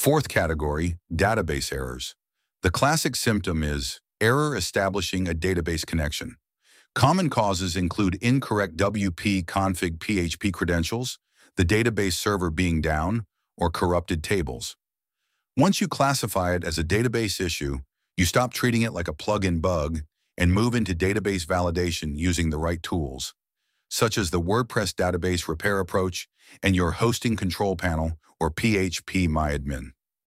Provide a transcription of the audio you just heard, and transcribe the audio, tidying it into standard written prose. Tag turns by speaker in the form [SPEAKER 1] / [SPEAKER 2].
[SPEAKER 1] Fourth category, database errors. The classic symptom is error establishing a database connection. Common causes include incorrect WP config PHP credentials, the database server being down, or corrupted tables. Once you classify it as a database issue, you stop treating it like a plug-in bug and move into database validation using the right tools, such as the WordPress database repair approach and your hosting control panel or PHP MyAdmin.